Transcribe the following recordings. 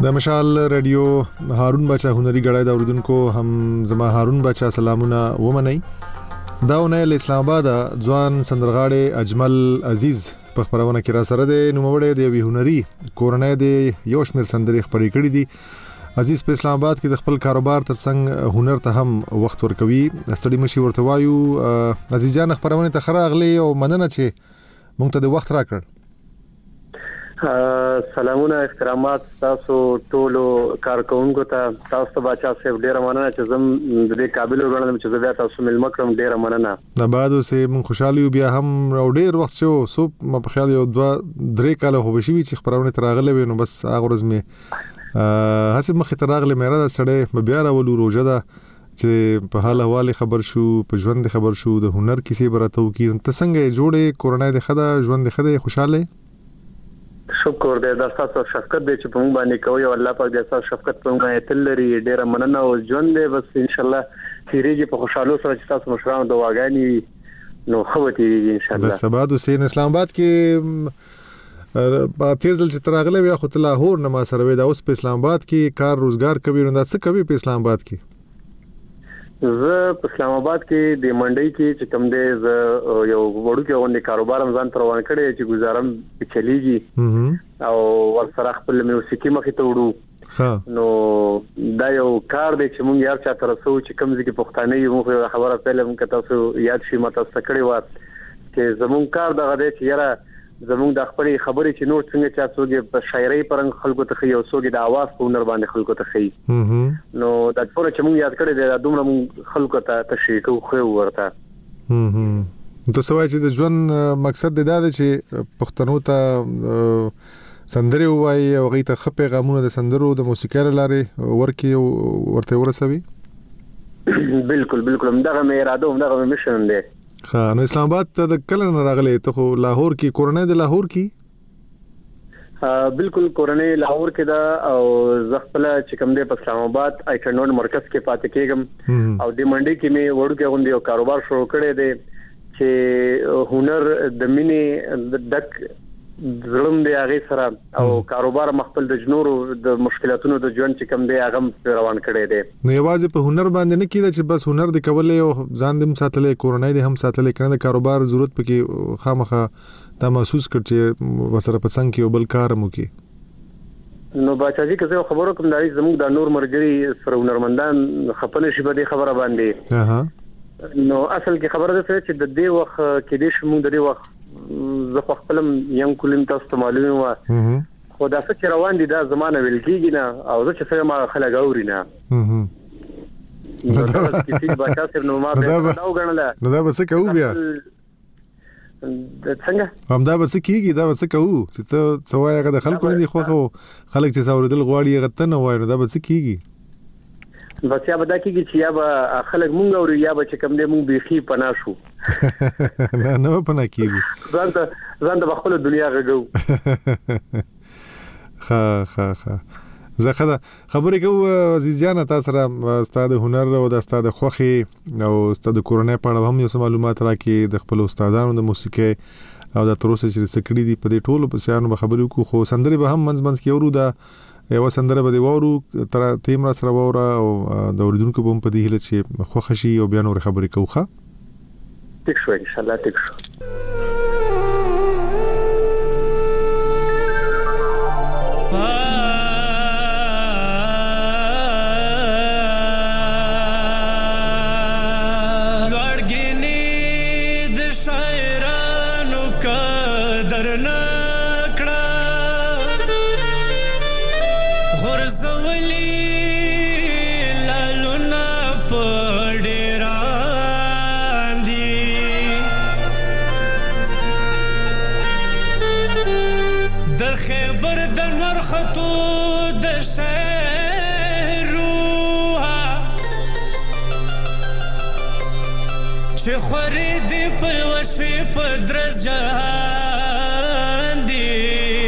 د مشال رادیو هارون بچا هنري غړای د اوریدونکو هم زما هارون بچا سلامونه ومنئ. دا ونه اسلام آباد ځوان سندرغاړي اجمل عزیز په خبرونه کې را سره د نوموړی د وی هنري کورنۍ د یو شمیر سندري خبرې کړې دي. عزیز په اسلام آباد کې د خپل کاروبار ترڅنګ هنر ته هم وخت ورکوي. ستړي مشي ورته وایو عزیز جان خبرونه ته خراغلی او مننه چې مونږ ته د وخت راکړ. سلامونه احترامات تاسو ټولو کارکونکو ته. تاسو بچا صاحب ډیر مننه چې زم د دې قابل وګڼم چې زه تاسو مل مکرم ډیر مننه. د بعد سه مون خوشحالي بیا هم ډیر وخت شو سو په خیال یو 2-3 کال هو بشي چې خبرونه تراغله وینو بس هغه ورځ می حسب مخ تراغله مې را سړې بیا راولو روزه ده چې په حال حواله خبر شو په ژوند خبر شو د هنر کیسې براتو کې ته څنګه جوړې کورونای د خدا ژوند خدا خوشاله. شکر دې د تاسو شفقت دې چې په موږ باندې کوي او الله پاک دې تاسو شفقت په موږ تل لري. ډیر مننه او ژوند دې بس ان شاء الله تیریږي په خوشاله سره چې تاسو مشرانو دواګانی نو خوتي ان شاء الله. سبا د حسین اسلام آباد کې په تیزل چې تراغله بیا خو ته لاهور نه ما سره وې دا اوس په اسلام آباد کې کار روزګار کوي نو دا څه کوي په اسلام آباد کې؟ زه په اسلام آباد کې د منډي کې چې کوم دې ز یو وړو کې غونډه کاروبار ځان تر روان کړي چې گزارم چلیږي او ورسره خپل موسیقي مخې ته وړو. نو دا یو کار دی چې مونږ یار چا تر څو چې کوم ځکه پښتانه یو مخه خبره پهله مونږ تاسو یاد شي ماته ستکړی و چې زمون کار دغه دی چې یاره زمون د خپل خبرې چې نور څنګه چا څوګي په شاعرۍ پرنګ خلکو ته خي او څوګي د आवाज په هنر باندې خلکو ته خي. نو دا ټول چې مونږ یاد کړی دی دومره مونږ خلکو ته تشریح خو ورته. ته سوای چې د ژوند مقصد دا دی چې پښتنو ته سندري وایي او غي ته خپې غمونه د سندرو د موسیقۍ لارې ورکی ورته ورسوي. بالکل دغه مې اراده او دغه مې مشن دی. نو اسلام آباد ته د کله نه راغلی ته خو لاهور کې کورنۍ د لاهور کې؟ بالکل کورنۍ لاهور کې دا او زغپله چې کوم دی په اسلام آباد آیکنډ مرکز کې پاتې کېږم او د منډي کې مې وړو کې غونډي او کاروبار شروع کړی دی چې هنر د مینې دک زړم دی هغه سره او کاروبار مخبل د جنورو د مشکلاتونو د ژوند چې کوم دی هغه روان کړی دی. نو یوازې په هنر باندې نه کیده چې بس هنر د کولې او ځان دې ساتلې کورنۍ دې هم ساتلې کنه د کاروبار ضرورت پکې خامخه دا محسوس کړ چې وسره پسنګ کې بل کار مو کې. نو باچاجي که زه خبرو کوم دای زموږ د نور مرګري سره هنرمندان خپل شي په دې خبره باندې. نو اصل کې خبره ده چې د دې وخت کې دې شمو د دې وخت زه خپلم یم کولم تاسو ته معلومه و خو دا څه روان دي دا زمانه ویل کیږي نه او زه چې څنګه ما خلک اوري نه. نو دا چې بچا سره نو ما به دا وګڼله نو دا بس کوو بیا څنګه هم دا بس کیږي دا بس کوو چې ته څوای هغه د خلکو نه دي خو خلک چې ساوردل غواړي هغه ته نه وای نو دا بس کیږي. بس یا به دا کېږي چې یا به خلک مونږ اوري یا به چې کوم دی مونږ بیخي پناه شو. نه پناه کېږو ځان د خپل دنیا غږو. ښه زه خبرې کوم عزیز جان تاسو سره استاد هنر او د استاد خوخي او استاد کورنۍ په اړه هم یو څه معلومات راکړي د خپل استادانو د موسیقي او د تروسه چې سکړې دي په دې ټولو په شانو به خبرې وکړو خو سندري به هم منځ کې ورو دا یو سندره به دی وورو تر تیم را سره ووره او د اوریدونکو په دې هله چې خوښ شي او بیا نور خبرې کوخه. ټیک شو ان شاء الله ټیک شو. چې خورې دی پلوشې په درز جهان دی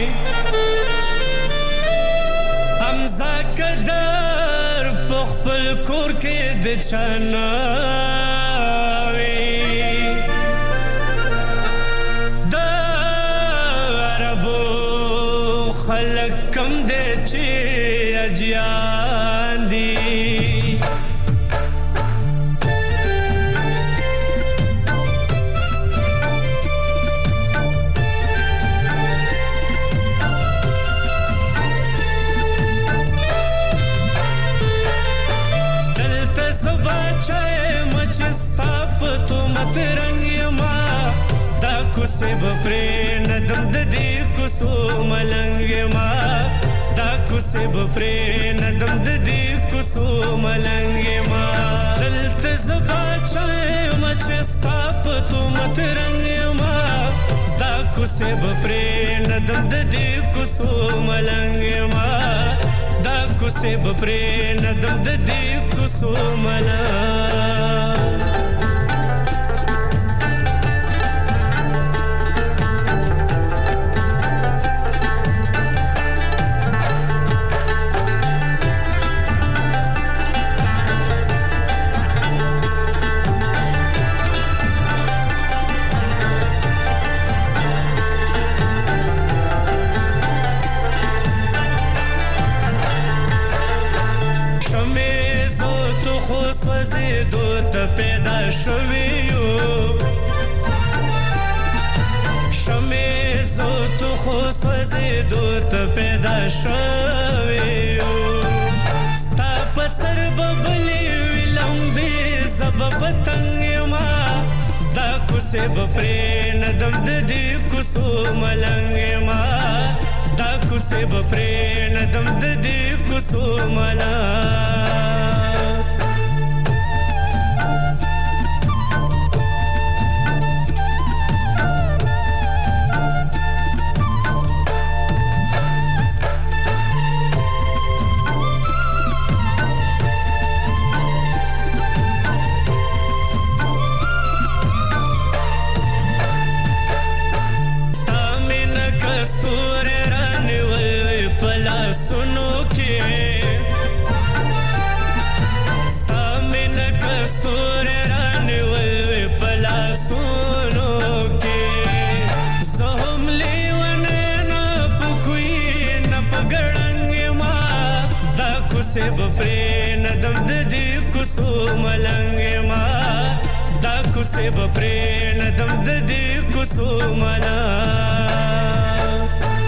امزا قدر په خپل کور کې د چناوي د عربو خلق کم دې چې اجیان دي چستا پتو مت رنگ ما دا کوسه بپری ندم د دې کوسو ملنګ ما دا کوسه بپری ندم د دې کوسو ملنګ ما دلته زبا چای ما چستا پتو مت رنگ ما دا کوسه بپری ندم د دې کوسو ملنګ ما دا کوسه بپری ندم د دې کوسو ملنګ پیدا شویو شمع زو تو خو سوزیدو ته پیدا شویو ستا په سر ببلې وي لمبې زه به پتنګ یما دا کوڅې به پرې ندم د دې کوڅو ملنګ یما دا کوڅې به پرې ندم د دې کوڅو ملنګ بپری ندم د دې کوڅو ملنګ ما دا کوڅې بپری ندم د دې کوڅو ملنګ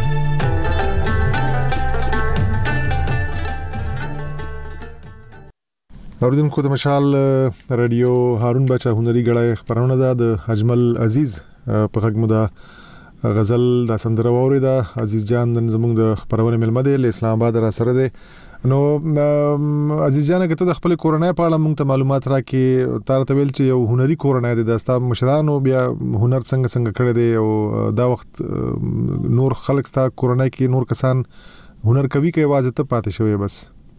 اوریدونکو د مشال رادیو هارون بچا هنري غړای خبرونه ده د اجمل عزیز په خدمت ده غزل د سندره ووري ده عزیز جان نن زموږ د خبرونه ملمه ده اسلام آباد را سره ده نو عزیز جان کته د خپل کورنۍ په اړه موږ ته معلومات راکې تار ته ویل چې یو هنري کورنۍ ده د استاد مشرانو بیا هنر څنګه کړی دی او دا وخت نور خلک ستا کورنۍ کې نور کسان هنر کوي کې आवाज ته پاتې شوی بس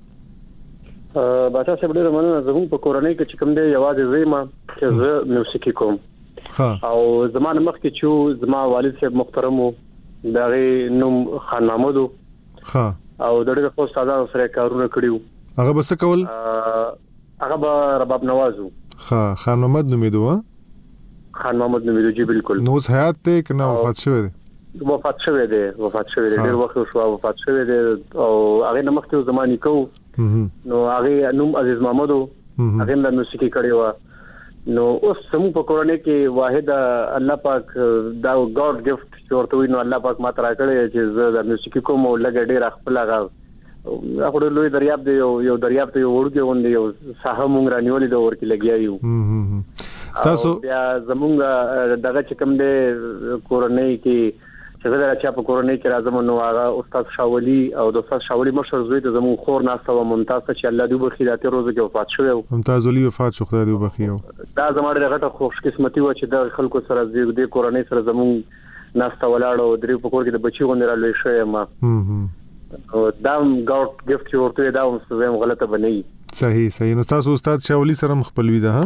باچا صاحب ډېر مننه زموږ په کورنۍ کې چې کوم دی یوازې زما چې زه موسیقي کوم او زمانه مخکې چې زما والد صاحب محترم وو دغه نوم خان محمود او د ډېر خو استادانو سره کارونه کړیو هغه بس کول هغه به رباب نوازو خان محمد نومیدو خان محمد نومیدو جی بالکل نو حیات ته کنه وفات شوی دی وفات شوی دی ډېر وخت شو وفات شوی دی او هغه نمخته زماني کو نو هغه نوم عزیز محمد هغه د موسیقي کړی و نو اوس سمو په کورنۍ کې واحد الله پاک دا ګاډ گیفت ورته وي نو الله پاک ماته راکړی چې زه د موسیقي کوم او لګ ډېر خپل هغه خپل لوی دریاب دی یو دریاب ته ورګي وندي یو ساحه مونږ رانیولې د ورکی لګیایو تاسو بیا زمونږ دغه چې کوم دی کورنۍ کې چې دا چې په کورنۍ کې راځم نو هغه استاد شاولي او د استاد شاولي مشر زوی ته زمون خور ناسته و ممتاز چې الله دې بخیر ته روز کې وفات شوی ممتاز ولي وفات شو خدای دې بخیر دا زموږ دغه خوش قسمتي و چې د خلکو سره دې کورنۍ سره زمون ناسته ولاړو درې په کور کې د بچي غونډه را لوي شوی ما دا ګاډ گیفت ورته دا هم غلطه بنئ صحیح نو تاسو استاد شاولي سره مخبلوي ده ها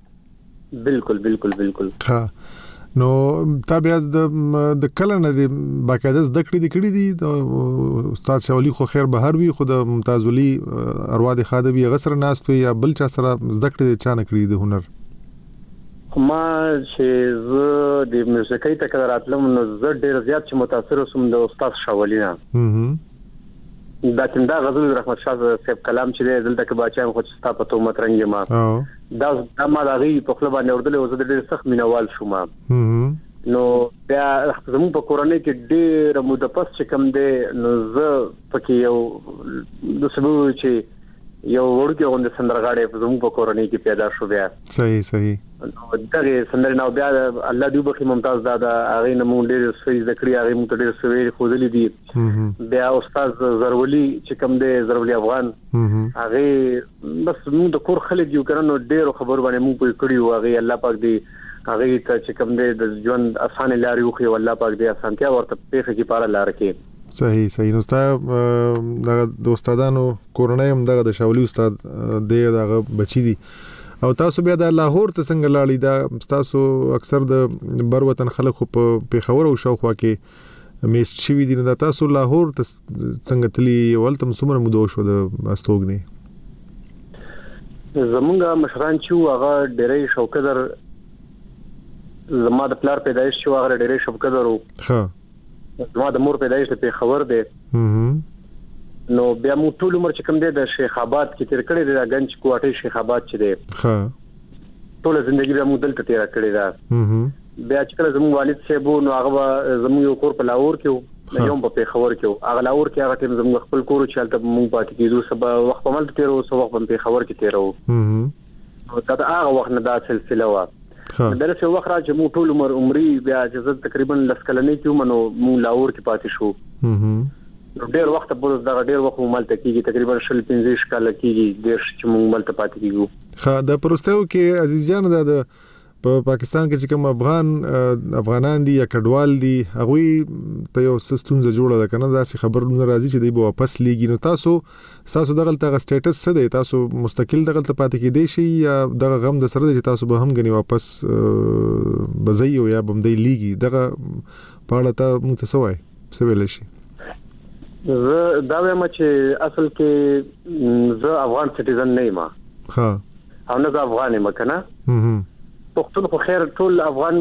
بالکل ها نو تابع د کله نه د باقاعده زده کړې دي د استاد شاولي خو خیر بهر وي خو د ممتاز ولي اروا د خادوی غسر ناس په یا بل چا سره زده کړې چا نه کړې د هنر ما چې زه د موسیقۍ ته کله راتلم نو زه ډېر زیات چې متاثر وسوم د استاد شاولینا دا څنګه غزل رحمت شاه صاحب کلام چې دلته کې باچا خو ستا په تومت رنګ ما دا ما د غي په خپل باندې اردل او زه ډېر سخت مینوال شوم نو بیا زموږ په کورنۍ کې ډېر موده پس چې کوم دی نو زه پکې یو د سبو چې یو ورته غونډه سندرغاړي زموږ په کورنۍ کې پیدا شو بیا صحیح دغه سندره نو بیا الله دې وبخي ممتاز دادا هغه نمو ډېر سوي ذکر هغه مو ډېر سوي خوذلې دي بیا استاد زرولی چې کوم دی زرولی افغان هغه بس موږ د کور خلک یو کړنو ډېر خبر باندې موږ په کړیو هغه الله پاک دې هغه ته چې کوم دی د ژوند اسانه لارې وخی او الله پاک دې اسانتیا ورته پیښه کې پاره لار کې صحیح نو دغه د استادانو کورنۍ هم دغه د شاولی استاد دغه بچی دي او تاسو بیا د لاهور ته څنګه لاړی دا تاسو اکثر د بر وطن خلک په پیښور او شاوخوا کې میست شوی دي نو تاسو لاهور ته څنګه تلی ولته مسمر مودو شو د استوګنی زمونږ مشران چې هغه ډېرې شوکدر زما د پلار پیدایش شو هغه ډېرې شوکدر وو زما د مور پیدایش په خبر دی نو بیا مو ټول عمر چې کوم دی د شیخ آباد کې تیر کړی دی د گنج کوټې شیخ آباد چې دی ټول ژوندۍ بیا مو دلته تیر کړی دا بیا چې کله زموږ والد صاحب نو هغه زموږ یو کور په لاهور کې یو په خبر کې هغه لاهور کې هغه ټیم زموږ خپل کور چې حالت مو پاتې کېدو سبا وخت په ملت تیرو سو وخت په خبر کې تیرو نو دا هغه وخت نه دا سلسله وا درسه وخت را چې مو ټول عمرې بیا چې تقریبا لسکلنې کې مونږ نو لاهور کې پاتې شو نو ډېر وخت په دغه ډېر وخت ملت کېږي تقریبا 15 کال کېږي ډېر چې مونږ ملت پاتې کېږو خا د پروستو کې عزیز جان د په پاکستان کې چې کوم افغانان دي یا کډوال دي هغه ته یو سستونزه جوړه ده کنه دا سي خبرونه راځي چې دی به واپس لیږي نو تاسو دغه سټیټس څه دی تاسو مستقل دغه پاتې کېدئ شي یا دغه غم د سره چې تاسو به هم غني واپس بزایو یا بمدی لیږي دغه پاړه ته متسوي څه ویل شي زه دا وایم چې اصل کې زه افغان سټیزن نه یم ها او نه افغان یم کنه پښتون خو خیر ټول افغان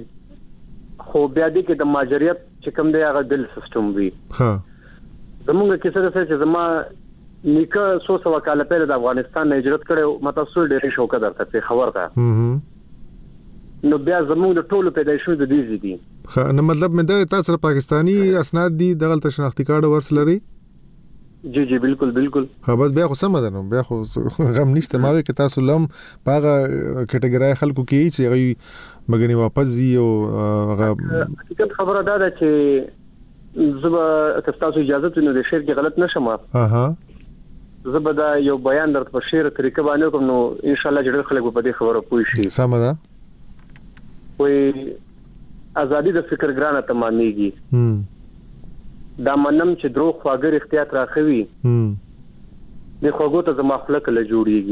کې خو بیا دې کې د ماجریت چې کوم دی هغه دل سیستم وي ها زمونږ کې څه څه چې زما نیکه 100 کال پهله د افغانستان نه هجرت کړو ماته څو ډېر شوق درته په خبر ده نو بیا زمونږ د ټولو پیدایښت د دې دي خا نو مطلب مې دا تاسو پاکستانی اسناد دي دغه شناختی کارت ورسلري جی بالکل ها بس بیا خو سم ده نو بیا خو غم نشته ما کې تاسو لم باغه کټګورای خلکو کې چې غي مګنی واپس زی او حقیقت خبره ده چې زبا تاسو اجازه ته نو د شعر کې غلط نشم زبا دا یو بیان درته په شعر طریقه باندې کوم نو ان شاء الله چې خلک په دې خبره پوي شي سم ده وي ازادي د فکر ګرانه تمامېږي دا منم چې درو خواګر احتیاط راخوي د خواګو ته زما خلک له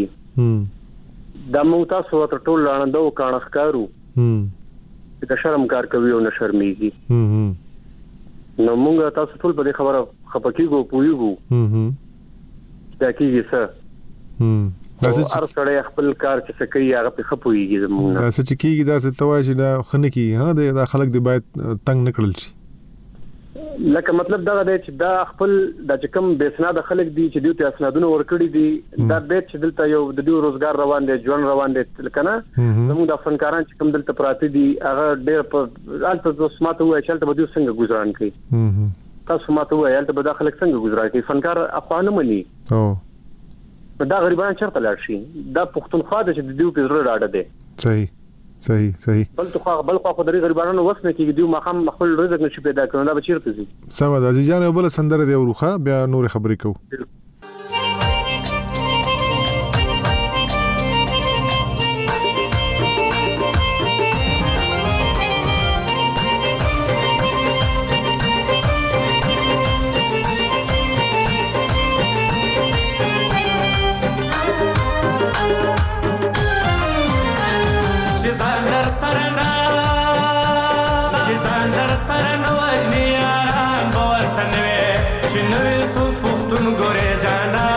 جوړیږي دا مو تاسو ته ټول لاندو کانخکارو د شرم کار کوي او نه شرمېږي نو موږ تاسو ټول په دې خبره خپکیږو پویږو دا کیږي څه هر سړی خپل کار چې کوي هغه په خپويږي زموږ دا څه چې کیږي دا څه تواشي دا خنکی ها دا خلک دی باید تنگ نکړل شي لکه مطلب دا دی چې دا خپل د چکم بیسناد خلک دي چې دوی ته اسنادونه ورکړي دي دا بیت چې دلته یو د دوی روزګار روان دي ژوند روان دي کنه زموږ د فنکاران چې کوم دلته پراته دي هغه ډېر په الته سماته وای چې الته به دوی څنګه گزاران کوي تاسو ماته وای الته به د خلک څنګه گزاران کوي فنکار افغان مني دا غریبان چرته لاړ شي دا پښتونخوا د چې دوی په زړه راډه دي صحیح بل خو د غریبانو وس نه کېږي دوی مخام خپل رزق نشي پیدا کړو دا بچیرته دي سم ده عزیز جان بل سندره دی وروخه بیا نور خبرې کوو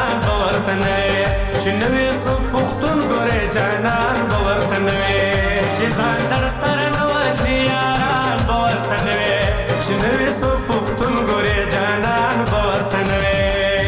چې نوې سو پښتون ګورې جانان باور ته نوې چې ځان در سره نه وژني یاران به ورته نه وي چې نه وي څوک پښتون ګورې جانان به ورته نه وي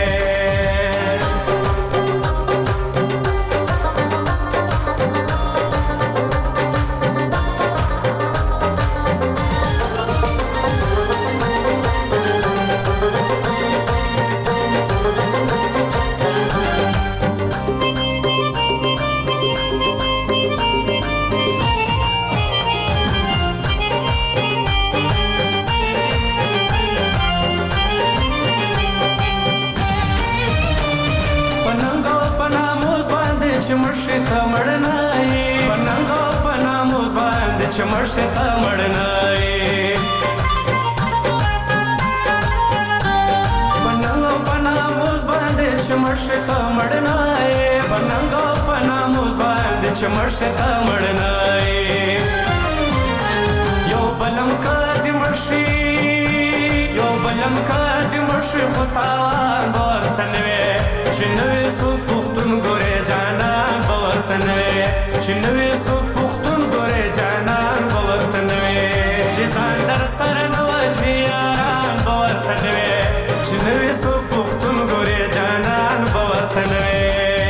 چې مرشي ته مړ نه یې په ننګ او په ناموس باندې چې مرشي ته مړ نه یې په ننګ او په ناموس باندې چې مرشي ته مړ نه یې په ننګ او په ناموس باندې چې مرشي ته مړ نه یې یو بلم که دې مرشي یو بلم که دې مرشي خو تاوان به ورته نه وي چې نه وي څوک پښتون ګورې جانان به ورته نه وي چې نه وي څوک پښتون ګورې جانان به ورته نه وي چې ځان در سره نه وژني یاران به ورته نه وي چې نه وي څوک پښتون ګورې جانان به ورته نه وي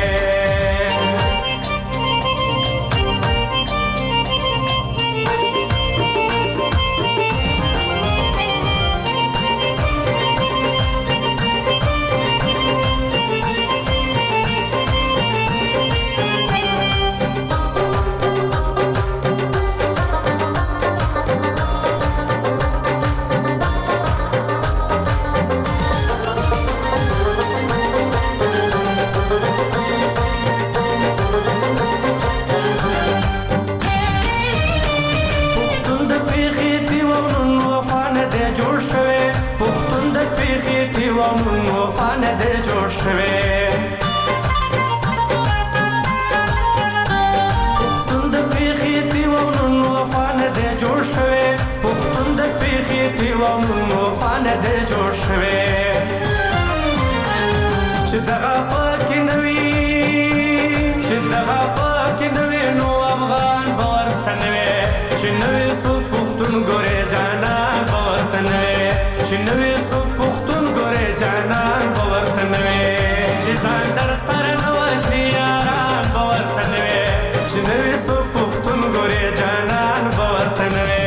چې دغه پکې نه وي چې دغه پکې نه وي نو افغان به ورته نه وي چې نه وي څوک پښتون ګورې جانان به ورته نه وي چې نه وي څوک پښتون ګورې جانان به ورته نه وي چې ځان در سره نه وژني یاران به ورته نه وي چې نه وي څوک پښتون ګورې جانان به ورته نه وي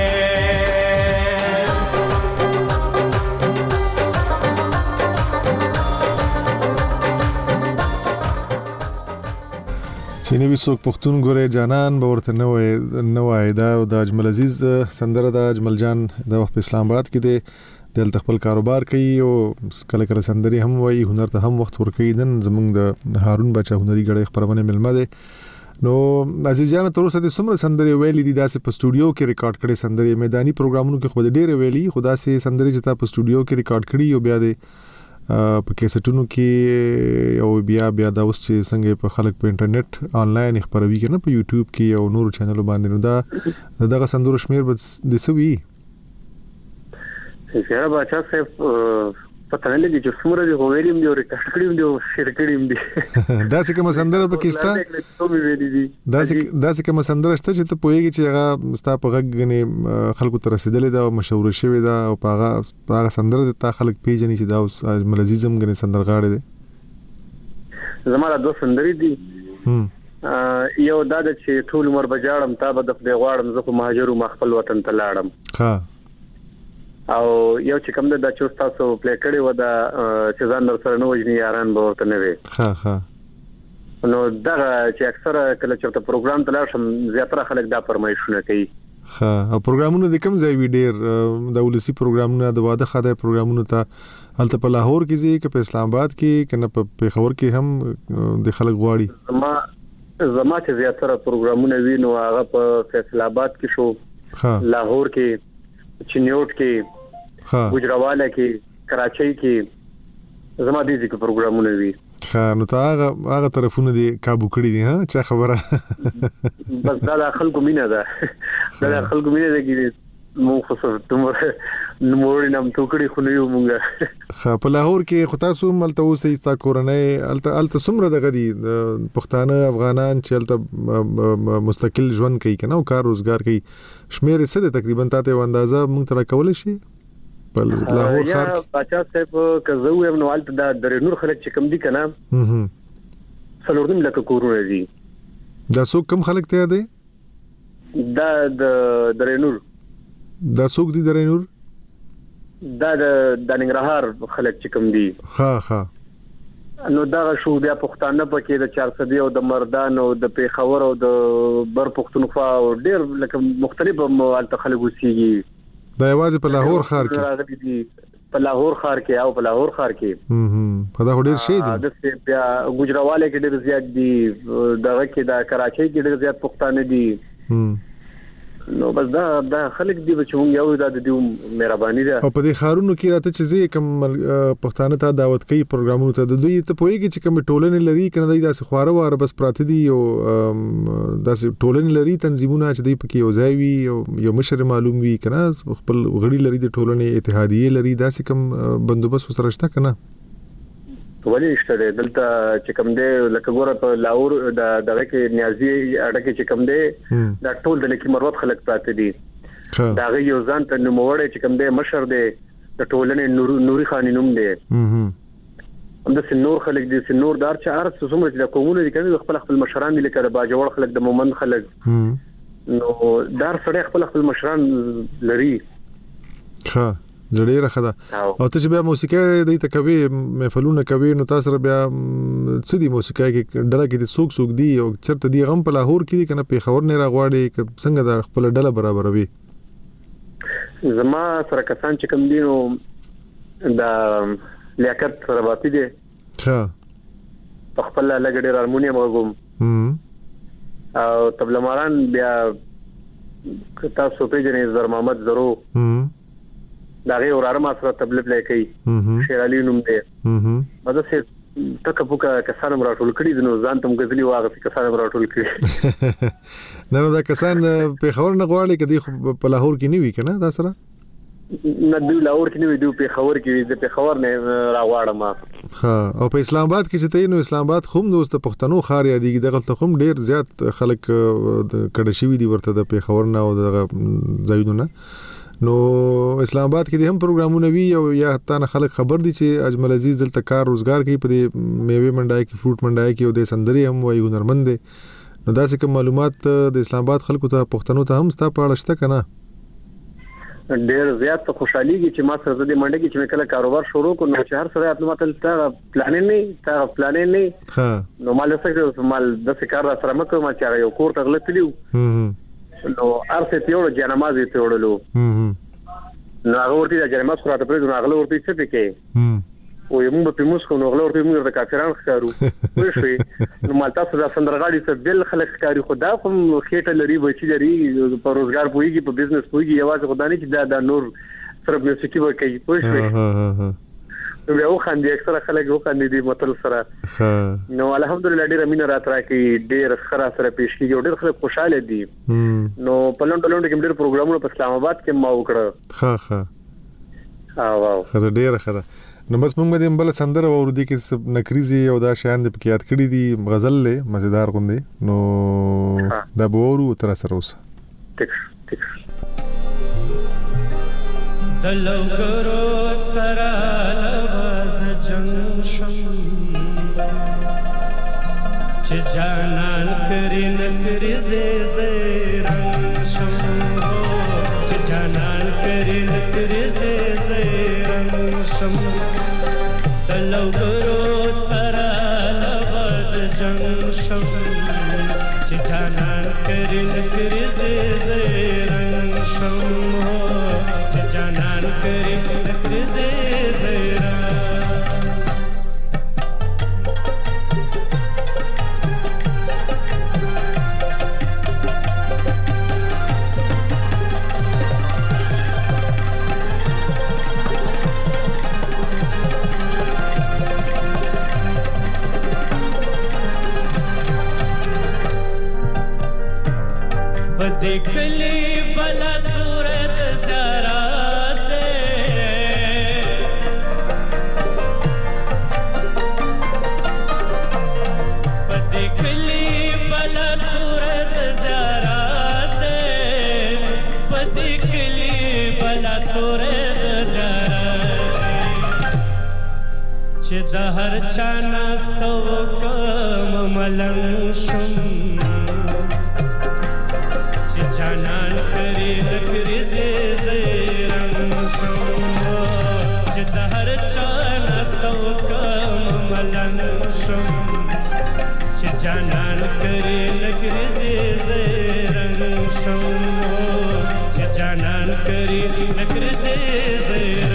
چې نوی څوک پښتون ګورې جانان به ورته نه وای دا د اجمل عزیز سندره د اجمل جان د وخت په اسلام آباد کې دی دلته خپل کاروبار کوي او کله کله سندري هم وایي هنر ته هم وخت ورکوي نن زمونږ د هارون بچا هنري غړي خبرونه ملمه ده نو عزیز جان تر اوسه د څومره سندري ویلي دي داسې په سټوډیو کې ریکارډ کړي سندري میداني پروګرامونو کې خو ډېر ویلي خدا سي سندري چې تا په سټوډیو کې ریکارډ کړي او بیا د په کیسټونو کې او بیا دا اوس چې څنګه په خلک په انټرنیټ آنلاین خبروي کنه په یوټیوب کې او نور چینلونو باندې نو دا دغه سندرو شمیر به د سوي څنګه بچا صاحب پته نه لګي چې څومره دی ویلیم دی او ریکارډ کړیم دی او شیر کړیم دی دا څه کوم سندره پکښتا دا څه کوم سندره شته چې ته پوهیږي چې هغه ستا په غږ غني خلکو ته رسیدلې دا او مشهور شوی دا او هغه سندره ته خلک پیژني چې دا اوس ملزیزم غني سندرغاړي دی زموږ دوه سندري دي یو دا چې ټول عمر بجاړم تا به د خدای غواړم زه خو مهاجر ما خپل وطن ته لاړم ها او یو چې کوم د چوس تاسو پلی کړی و دا چې ځان در سره نه وژني یاران به ورته نه وي ها نو دا چې اکثره کله چې ته پروګرام ته لاړ شم زیاتره خلک دا فرمایشونه کوي ها او پروګرامونه د کوم ځای وی ډیر د ولسی پروګرامونه د واده خاطر پروګرامونه ته هلته په لاهور کې ځي که په اسلام آباد کې کنه په پیښور کې هم د خلک غواړي زما چې زیاتره پروګرامونه وینو هغه په فیصل آباد کې شو لاهور کې چنیوټ کې گجراواله کې کراچۍ کې زما دي ځکه پروګرامونه وی نو تا هغه طرفونه دي کابو کړی دي ها چا خبره بس دا خلکو مینه ده دا خلکو مینه ده کې مونږ خو تمره نموړي نام توکړي خو نه یو مونږه په لاهور کې خو تاسو ملته اوسئ ستا کورنۍ الته څومره دغه دي پښتانه افغانان چې الته مستقل ژوند کوي کنه او کار روزګار کوي شمیر څه ده تقریبا تاسو اندازه مونږ ته راکول شي په لاهور ښار کې بچا صاحب کزو یم نو الته د درنور خلک چې کم دي کنه څلورم لکه کورونه دي دا څوک کم خلک ته دي دا د درنور دا څوک دي درنور دا د ننګرهار خلک چې کم دي ها نو دا شو بیا پښتانه پکې د 400 او د مردان او د پیښور او د بر پښتونخوا او ډیر لکه مختلف الته خلک وسیږي دا یوازې په لاهور ښار کې په لاهور ښار کې او په لاهور ښار کې په دا ډیر شي دي د بیا ګجراواله کې ډیر زیات دي دغه کې د کراچۍ کې ډیر زیات پښتانه دي نو بس دا خلک دی چې موږ یو د دې مهرباني ده او په دې خارونو کې راته چې زه کوم پښتانه ته دعوت کوي پروګرامونو ته د دوی ته پوهیږي چې کوم ټولنې لري کنه داسې خواره واره بس پراته دي او داسې ټولنې لري تنظیمونه چې دوی پکې یو ځای وي یو مشر معلوم وي کنه خپل غړي لري د ټولنې اتحادیه لري داسې کوم بندوبست وسره شته کنه ولی شته دلته چې کوم دی لکه ګوره په لاهور دغه کې نیازي اډه کې چې کوم دی دا ټول د لکه مروت خلک پراته دي دا یو ځان ته نوموړی چې کوم دی مشر دی د ټولنې نوري خان نوم دی د سنور خلک دي سنور دار چې ارس څومره د قومونو دي کنه خپل مشران دي لکه د باجوړ خلک د مومن خلک نو دار سره خپل مشران لري زړه راخدا او ته چې بیا موسیقي د تکوي محفلونه کوي نو تاسو بیا څه دي موسیقي کې ډله کې د سوق دی او چرته دی غم په لاهور کې کنه په خبر نه راغواړي څنګه د خپل ډله برابروي زما سره کسان چې کوم دي نو د لیاقت رباطي دي په خپل لګړي هارمونیم غوم او طبله ماران بیا تاسو په جنې زر محمد زرو دا غي وراره ما سره تبلیغ لیکي شیر علي نوم دی مده سه تک پوکا کسان راټول کړي نو ځان تم غزلي واغ کسان راټول کړي نه دا کسان په خبر نه غواړي کدي په لاهور کې نیوي کنه دا سره نه دی لاهور کې نیوي دی په خبر کې د په خبر نه راغواړم او په اسلام آباد کې چې ته نو اسلام آباد خوم دوست پښتنو خار یادي دغه ته خوم ډیر زیات خلک کډه شوی دي ورته د په خبر نه او د زایدونه نو اسلام آباد کې هم پروګرامونه وی او یا حتی نه خلک خبر دي چې اجمل عزیز دلته کار روزګار کوي په میوه منډای کې فروټ منډای کې او د سندري هم وایي هنرمند دي نو دا څه کوم معلومات د اسلام آباد خلکو ته پښتنو ته هم ستا په اړه شته کنه ډیر زیات خوشحاليږي چې ما سره د منډه کې چې کله کاروبار شروع کو نو چې هر سره خپل متل تا پلان نه نو مال څه مال د کار سره مکه ما چې یو کور تغلطلیو نو ارته تیوړ جنمازي تیوړلو نو هغه ورته د جنماز خراته پرې نو هغه ورته څه پکې او یمو په موږ نو هغه ورته موږ د کافرانو ښکارو وښوي نو مالتا سره سندرغاړي څخه بل خلک ښکاری خدا کوم خېټه لري بچی لري په روزګار پويږي په بزنس پويږي یوازې خدای نه چې دا نور سره موسیقي ورکوي وښوي نو یو خاندي اکثر خلک یو خاندي دي متل سره نو الحمدلله ډیر امین راترا کې ډیر خره سره پیش کیږي ډیر خلک خوشاله دي نو پلون کې ډیر پروګرامونه په اسلام آباد کې ما وکړه واو خره ډیر خره نو بس موږ دې بل سندره ورودي کې نکریزي او دا شان د پکې یاد کړی دي غزل له مزیدار غوندي نو دا بورو تر سره اوس ټیک دلوګرو سره لبد جنگ شم چې جانان کری نکری زی رنگ شم چې جانان کری نکری زی رنگ شم دلوګرو سره لبد جنگ شم چې جانان کری نکری زی رنگ شم جانان کری نکری زیرا بدکلی بلا صورت چې د هر چا ناستو کم ملنګ شم چې جانان کرې نکرې زیرنګ شم چې د هر چا ناستو کم ملنګ شم چې جانان کرې نکرې زیرنګ شم چې جانان کرې نکرې زیرنګ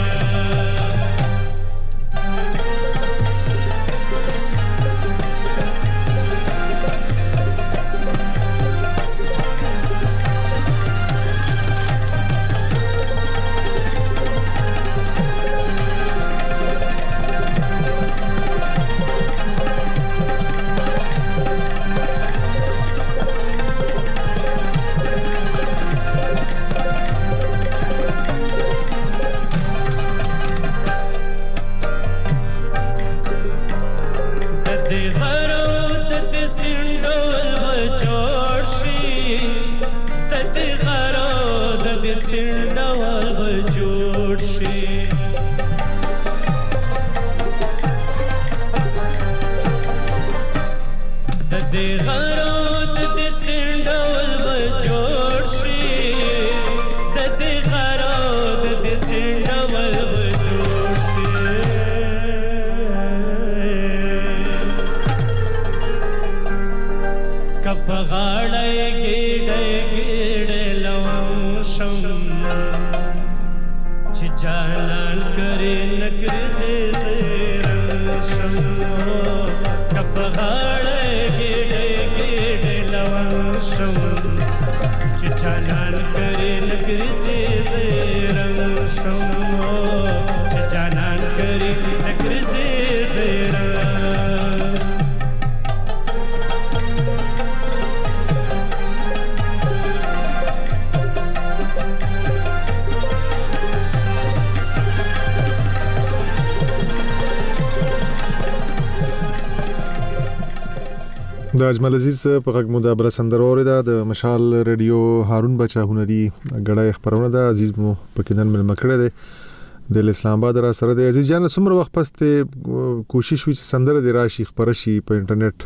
د اجمل عزیز په غږ مو د بل سندره اوریدا د مشال ریډیو هارون بچا هنري غړای خبرونه د عزیز مو په کینن مل مکړه ده د اسلام آباد را سره د عزیز جان څومره وخت پس ته کوشش وکړي سندره د راشي خبر شي په انټرنیټ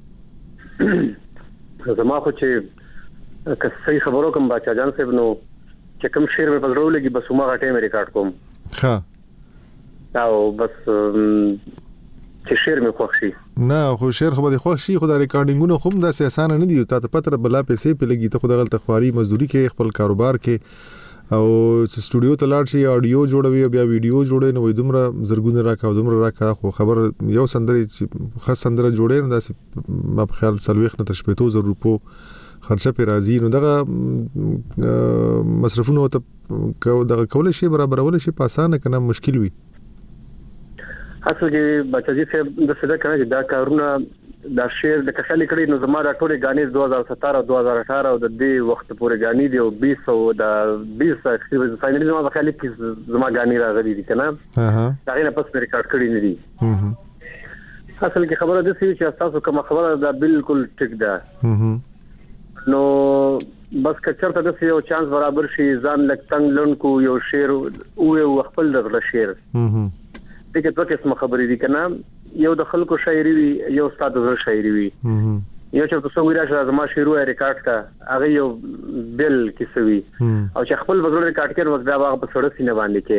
زما خو چې کسي خبرو کوم بچا جان صاحب نو چې کوم شعر په پزړو لګي بس ما غټه مې ریکارډ کوم ها او بس چې شعر مې خوښ شي نه خو شعر خو به خوښ شي خو د ریکارډینګونو خو د اساسا نه دي ته پتر بلا پیسې په لګي ته خو د غلط خواري مزدوري کې خپل کاروبار کې او سټوډیو ته لاړ شي اډیو جوړوي بیا ویډیو جوړوي نو دومره زرګونه راکاو دومره راکا خو خبر یو سندري خاص سندره جوړې نو داسې ما په خیال سلويخ نه تشپېتو زر روپو خرچه په راځي نو دغه مصرفونه ته دغه کول شي برابرول شي په اسانه کنه مشکل وي اصل کې بچی صاحب د څه کنه چې دا کارونه دا شعر د کښلي کړي نو زما د ټولې غانې 2017 او 2018 او د دې وخت پورې غانې دی او 20 او د 20 فائنلی زما په خیال کې زما غانې راغلي دي کنه دا غیر پس ریکارډ کړی نه دي اصل کې خبره ده چې تاسو کوم خبره دا بالکل ټیک ده نو بس کچرته د یو چانس برابر شي ځان لک تنگ لونکو یو شعر او خپل د شعر دغه په قسمه خبرې دي کنه یو د خلکو شاعري وي یو استاد د شاعري وي یو چې تاسو ویل راځه زما شعرو ریکارډ کا هغه یو بل کیسوي او چې خپل وګړو ریکارډ کړي وخت دا هغه په سړک سینه باندې کې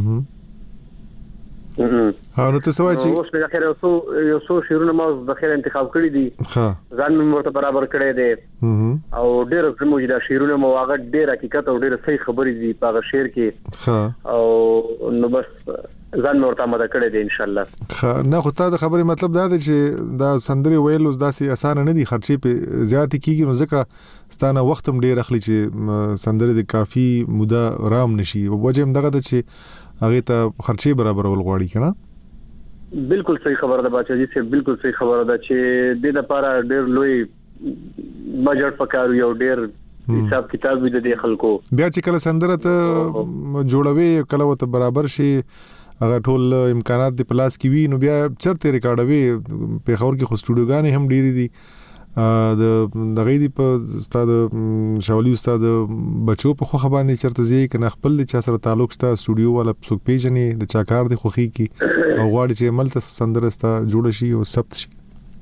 نو تاسو وایي چې اوس په اخر یو څو شعرونه ما د خیر انتخاب کړی دي ځان مرته برابر کړی دي او ډېر موجوده شعرونه مو هغه ډېر حقیقت او ډېر صحیح خبرې دي په هغه شعر کې او نو بس ځان مرته مده کړی دي ان شاء الله نه خو تا د خبرې مطلب دا دی چې دا سندري ویل اوس داسې اسانه نه دي خرچې په زیات کیږي نو ځکه ستانه وخت هم ډېر اخلي چې سندري د کافي موده رام نشي او وجه هم دغه چې هغه ته خرچې برابر ول غواړي کنه بالکل صحیح خبره ده بچی چې بالکل صحیح خبره ده چې د لپاره ډېر لوی بجټ پکارو یو ډېر حساب کتاب وي د خلکو بیا چې کله سندره ته جوړوي کله وته برابر شي هغه ټول امکانات د پلاس کې وي نو بیا چرته ریکارډوي په خور کې خو سټوډیوګانې هم ډېری دي د غیدی په استاد شاولی استاد بچو په خو باندې چرته زی کنه خپل چا سره تعلق ستا سټوډیو والا څوک پیژنې د چا کار دی خوخي کی او غواړي چې عمل ته سندرستا جوړ شي او ثبت شي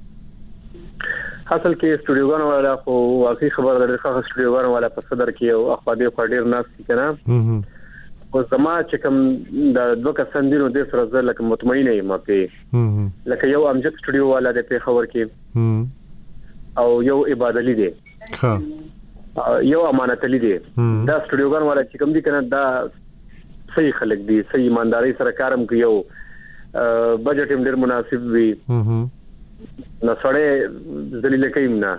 اصل کې سټوډیوګان والا خو واقعي خبر درته ښه سټوډیوګان والا په صدر کې او اخوادي خډیر ناس کنه او زما چې کوم د دوه کسندینو د سره زه لکه مطمئن یم په لکه یو امجد سټوډیو والا د په خبر کې او یو عبادت دی ها یو امانت علی دی دا سټوډیوګان والا چې کوم دي کنه دا صحیح خلک دي صحیح ایمانداري سره کارم کوي یو بجټ هم ډیر مناسب وي نو سره ذلیل کيم نه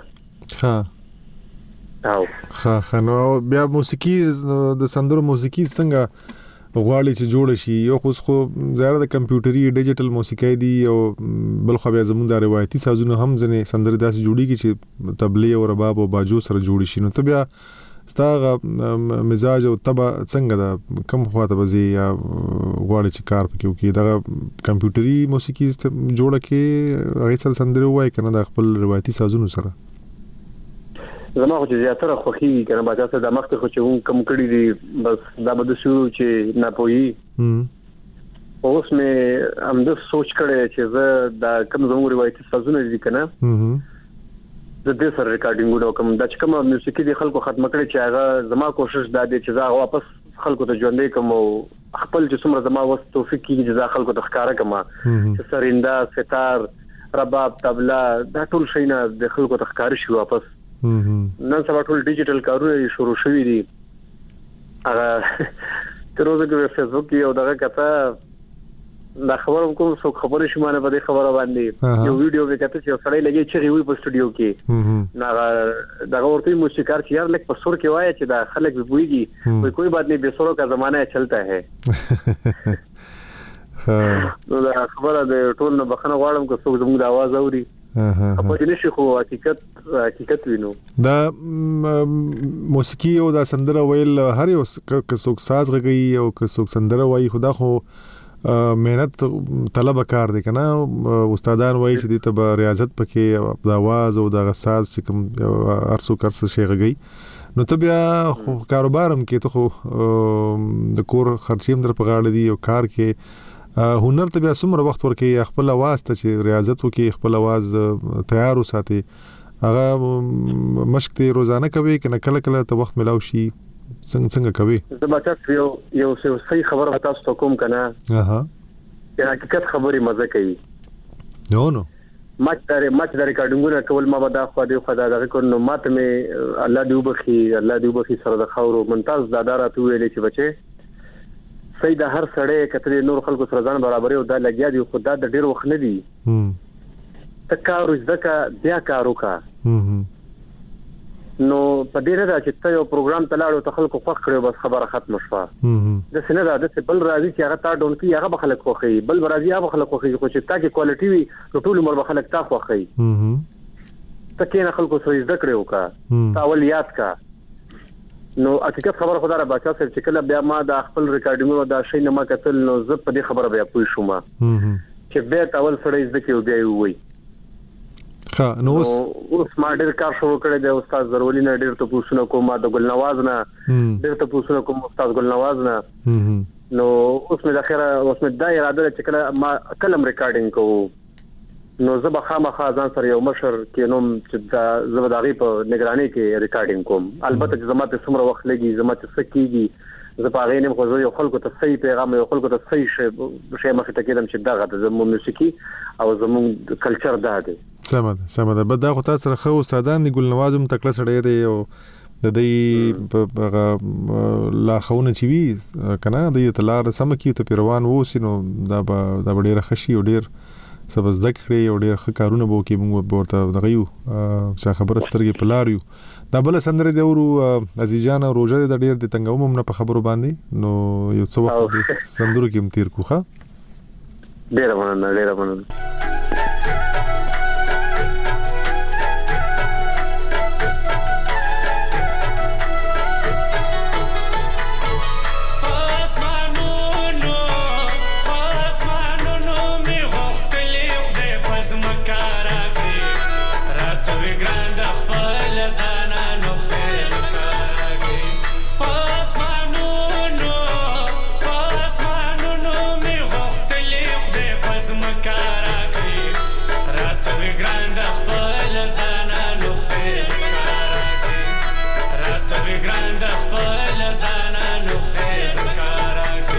ها نو بیا موسیقي د سندرو موسیقي څنګه غواړي چې جوړ شي یو خو زیاده د کمپیوټري ډیجیټل موسیقي دی او بل خو بیا زموږ د روایتي سازونه هم ځنه سندرې داسې جوړیږي چې تبلی او رباب او باجو سره جوړ شي نو ته بیا ستاسو مزاج او تبع څنګه دا کم خواته بزي یا غواړي چې کار پکې وکړي دا کمپیوټري موسیقي جوړه کې هغه سره سندرې وای کنه د خپل روایتي سازونو سره زما خو چې زیاتره خوخي کنه باچا سره د مخ ته خو چې کم کړی دي بس دا بده شو چې نه پوي اوس مې هم د سوچ کړی چې زه د کم زموږ روایتي سازونه دي کنه د دې سره ریکارډینګ وکم د چې کوم موسیقي د خلکو ختم کړي چې هغه زما کوشش دا دی چې زه واپس خلکو ته ژوندې کوم او خپل چې څومره زما وس توفیق کیږي چې زه خلکو ته ښکارا کوم چې سریندا ستار رباب طبلا دا ټول شي نه د خلکو ته ښکار شي واپس نن سبا ټول ډیجیټل کارونه شروع شوي دي هغه تر اوسه کې فیسبوک یو دغه کته دا خبرم کوم څو خبرې شمانه په دې خبره باندې یو ویډیو وکړه چې سړی لګي چې وی په سټوډیو کې نه دا ورته موسیقار چې یار لکه په سور کې وایي چې دا خلک ویږي کوئی بات نه به سورو کا زمانہ چلتا ہے نو دا خبره د ټول نه بخنه غواړم که څوک زموږ د आवाज اوري په دې نشي خو حقیقت وینو دا موسیقي او دا سندره ویل هر یو څوک ساز غږی او څوک سندره وایي خدا خو مهنت طلب کار دی کنه استادان وایي چې دې ته ریاضت پکې د आवाज او د ساز چې کوم ارسو کرس شي غږی نو ته بیا خو کاروبارم کې ته خو د کور خرچیم در په غاړه دی او کار کې هنر ته بیا څومره وخت ورکې خپل आवाज ته چې ریاضت وکي خپل आवाज تیار وساتي هغه مشق ته روزانه کوي کنه کله کله ته وخت ملاو شي څنګه کوي زه بچا یو صحیح خبر تاسو ته کوم کنه یا حقیقت خبري مزه کوي نو ماچ د ریکارډینګونو کول ما به دا خو دې خدای دغه کو نو ماته مې الله دې وبخي سره د خاورو ممتاز دادا راته ویلې چې بچي سید هر سړی کتري نور خلکو سره ځان برابرې او دا لګیا دی خو دا د ډیر وخت نه دی تکارو ځکه بیا کارو کا نو په دې نه دا چې ته یو پروګرام تلاړو ته خلکو خوښ کړو بس خبره ختم شوه د سینه دا د بل راځي چې هغه تا ډون کې هغه خلک خوخي بل راځي هغه خلک خوخي خو چې تا کې کوالټي وي ټول عمر به خلک تا خوخي تکې نه خلکو سره زده کړو کا تاول یاد کا نو حقیقت خبر خدای را بچا سره چې کله بیا ما د خپل ریکارډینګونو دا شی نه ما کتل نو زه په دې خبره بیا پوه شوم چې به تاول سره زده کې بیا وي نو اوس ما ډېر کار شروع کړی دی استاد ضروري نه ډېر ته پوښتنه کوم د ګل نواز نه ډېر ته پوښتنه کوم استاد ګل نواز نه نو اوس مې د اخره اوس مې دا اراده چې کله ما کلم ریکارډینګ کوم نو زه به خامخا ځان سره یو مشر کې نوم چې دا زبداغي په نگرانی کې ریکارډینګ کوم البته چې زما ته څومره وخت لګي زما ته سکیږي زه په غینم خو یو خلکو ته صحیح پیغام یو خلکو ته صحیح شی مخې ته کېدم چې دغه زموږ موسیقي او زموږ کلچر دا دی سمه ده بد دا خو تاسو سره خو استادان دی ګل نوازم تکړه سړی دی او د دې په لارښوونه چې وي کنه د تلار سم کې ته پیروان ووسی نو دا ډېر خشي او ډېر سبز دکړې او ډېر ښه کارونه به وکړي موږ ورته دغه یو چې خبره سترګې په لار یو دا بل سندره دی ورو عزیز جان روزه د ډېر د تنګوم نه په خبرو باندې نو یو څه وخت سندرو کې تیر کوخه ډېر مننه grande پزمکارا کړی راته وی ګران د خپل ځانه نوخته زکارا کړی راته وی ګران د خپل ځانه نوخته زکارا کړی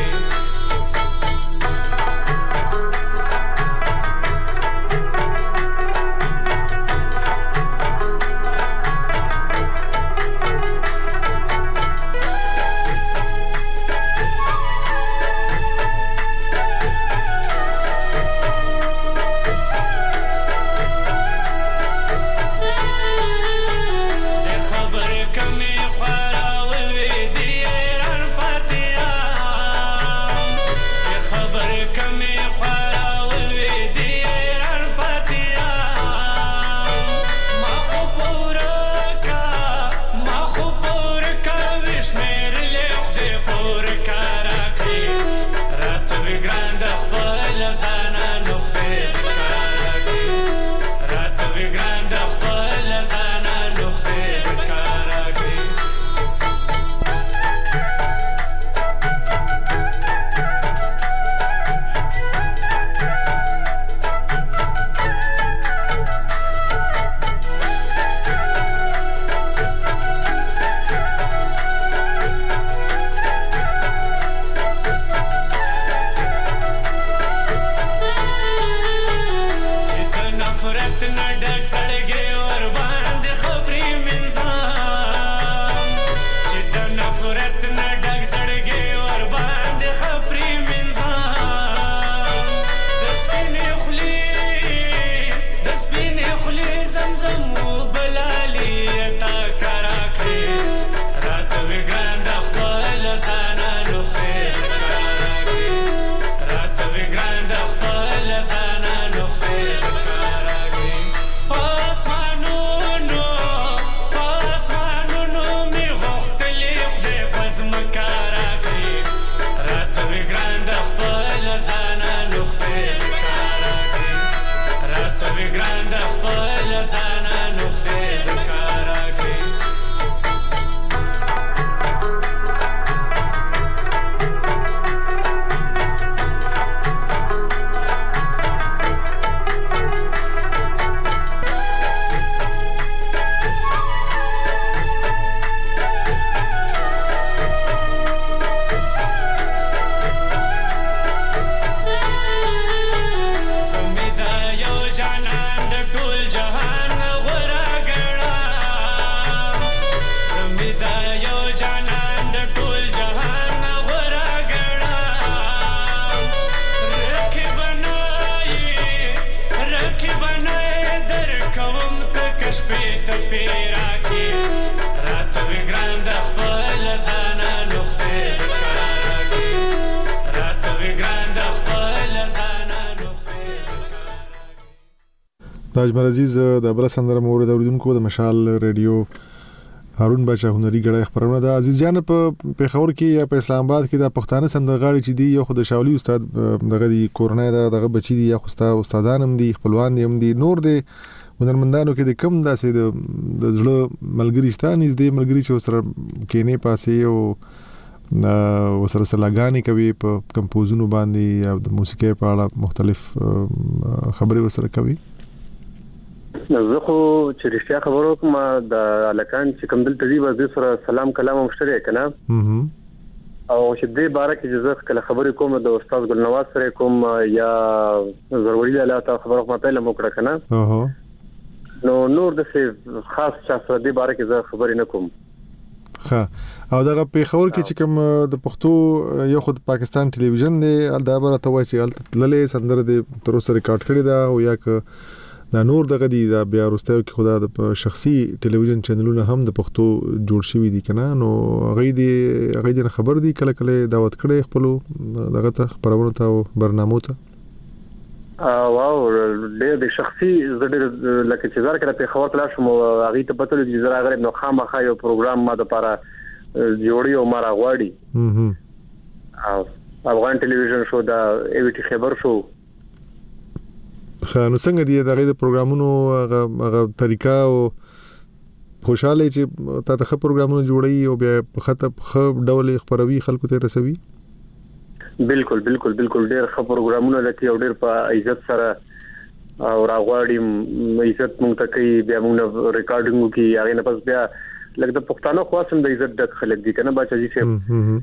اجمل عزیز د بل سندره مورد اوریدونکو د مشال ریډیو هارون بچا هنري غړای خبرونه د عزیز جان په پیښور کې یا په اسلام آباد کې د پښتانه سندرغاړي چې دی یو خود شاولي استاد دغه دی کورونه دغه بچی دی یا خو استادان هم دي خپلوان هم دي نور دي هنرمندانو کې د کم داسې د ځړه ملګری ستانیز دی ملګری چې سره کینې پاسې او وسره سلاګانی کوي په کمپوزونو باندې او د موسیقي په اړه مختلف خبرې وسره کوي زه خو چې رښتیا خبرو کوم د الکان چې کوم دلته دی به سره سلام کلام مشترک کنه او چې دې باره کې زه کله خبرې کوم د استاد ګلنواز سره کوم یا ضروري له تا خبرو ما پهله مو کړ کنه نو نور د خاص چا سره دې باره کې زه خبرې نه کوم ها او دغه پیښور کې چې کوم د پښتو یو خود پاکستان ټلویزیون دی دا به راته وایي چې للې سندره دې تر اوسه ریکارډ کړی دا او یا که دا نور دغه دی دا بیا وروسته کې خدا د شخصي ټلویزیون چینلونه هم د پښتو جوړ شوی دي کنه نو هغه دی خبر دی کله کله دعوت کړي خپل دغه ته خبرونه ته برنامه ته واو د شخصي زړه لکه چې زار کړه په خبر کلا شم هغه ته پته لګي زرا غره نو خامخا یو پروګرام ما د لپاره جوړي او مارا غواړي افغان ټلویزیون شو دا ای وی ټی خبر شو نو څنګه دی دغه د پروګرامونو هغه طریقه او خوشاله چې تاسو پروګرامونه جوړی او بیا په خطه ډول خبروي خلکو ته رسوي بالکل ډېر ښه پروګرامونه لکه ډېر په عزت سره او راغواړي عزت مونږ ته کوي بیا مونږ ریکارډینګ کوي هغه نه پس بیا لکه د پښتنو خاصم د عزت د خلک دي کنه بچا جی نو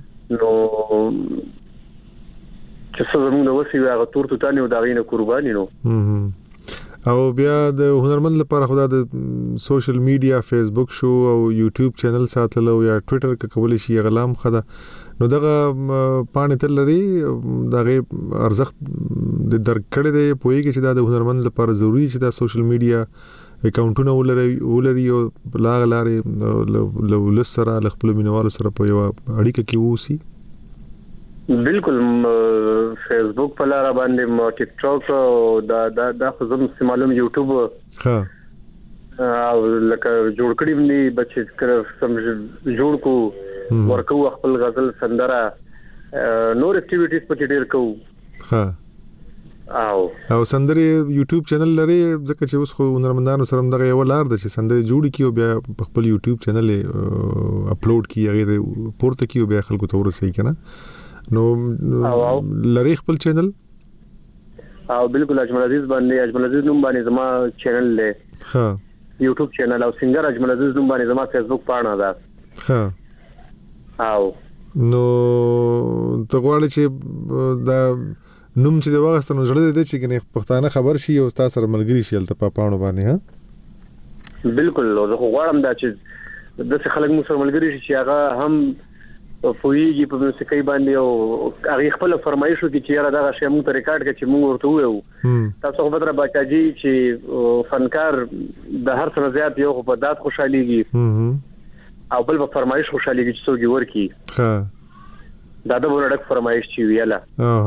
چې څه زموږ د وسی هغه تور توتانی او دا غینه قرباني نو او بیا د هنرمند لپاره خدا د سوشل میډیا فیسبوک شو او یوټیوب چینل ساتل او یا ټوئیټر کول شي غلام خدا نو دغه پانه تل لري دغه ارزښت د درکړې دی پوهیږي چې دا د هنرمند لپاره ضروری چې دا سوشل میډیا اکاونټونه ولري او لاغلاري لسره خپل مینوالو سره په یو اړیکه کې ووسی بالکل فیسبوک په لار باندې ټیک ټاک او دا خو زم استعمالوم یوټیوب ها او لکه جوړ کړی مې بچی کړ سم جوړ کو ورکو خپل غزل سندره نور اکټیویټیز په ډیر کو ها او سندري یوټیوب چینل لري ځکه چې اوس خو هنرمندانو سره دغه یو لار د چې سندري جوړ کیو بیا خپل یوټیوب چینل اپلوډ کی هغه پورته کیو بیا خلکو ته ورسې کنه نو لری خپل چینل او بالکل اجمل عزیز نوم باندې زما چینل له ها یوټیوب چینل او سنگر اجمل عزیز نوم باندې زما فیسبوک پاڼه ده ها او نو ته غواړې چې دا نوم چې د واغستنو زړه دې چې کنه پښتانه خبر شي او تاسو سره ملګری شي تل په پاڼو باندې ها بالکل زه غواړم دا چې د څه خلک مو سره ملګری شي چې هغه هم فویږي په موسیقي باندې او هغه خپل فرمایشو کې چې یاره دا شی موږ ته ریکارډ کړي چې موږ ورته وایو تاسو خو بدر بچاجي چې فنکار د هر څه زیات یو په دات خوشاليږي او بل په فرمایش خوشاليږي چې څوګي ورکی ها دا د ورډک فرمایش چې ویاله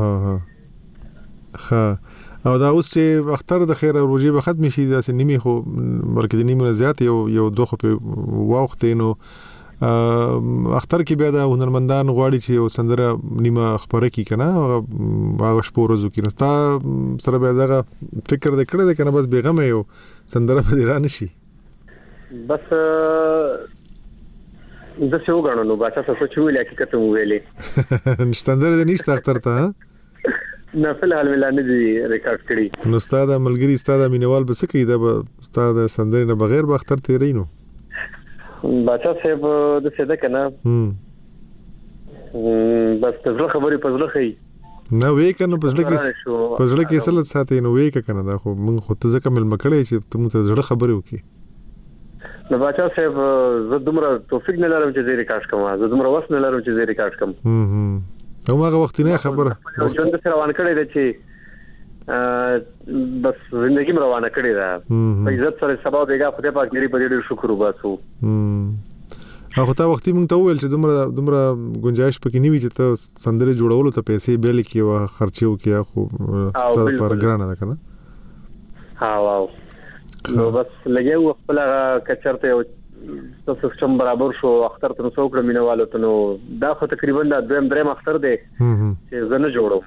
ها او دا اوس چې اختر د خیر روزي به ختم شي دا سنمي خو بلکې د نیمه زیات یو دوه په وخت نو اختر کې بیا د هنرمندان غواړي چې یو سندره نیمه خبره کی کنه هغه شپه ورځو کې نستا سره بیا دغه فکر د کړه د کنه بس بیغمه یو سندره په ایران شي بس د څه وګڼو نو باچا څه چوي حقیقت مو ویلې سندره د نشته اختر ته نه فلحال ملانه دي ریکارډ کړی نو استاد ملګری استاد مینوال بس کې دا استاد سندره نه بغیر به اختر تیرینو باچا صاحب د څه ده کنه بس تزله خبرې پزله خي نو وې کنه پزله کې سلط ساتي نو وې کنه دا خو موږ خو ته ځکه مل مکړې چې ته موږ ته زړه خبرې وکي نو باچا صاحب زه دومره توفیق نه لرم چې زه ریکارډ کوم زه دومره وس نه لرم چې زه ریکارډ کوم او هغه وخت نه خبره ژوند سره روان کړی دی چې بس زندگی مې روانه کړې ده په عزت سره سبا دیګه خدای پاک لري په دې شکر وباسو هغه ته وخت موږ ته ویل چې دومره گنجائش پکې نیوي چې ته سندره جوړولو ته پیسې بیل کې او خرچو کې خو څه پر ګرانه ده کنه ها واو نو بس لګیو خپل کچرته سیستم برابر شو اختر ته نو څوک مینوالو ته نو دا خو تقریبا د دریم اختر دی چې زه نه جوړوم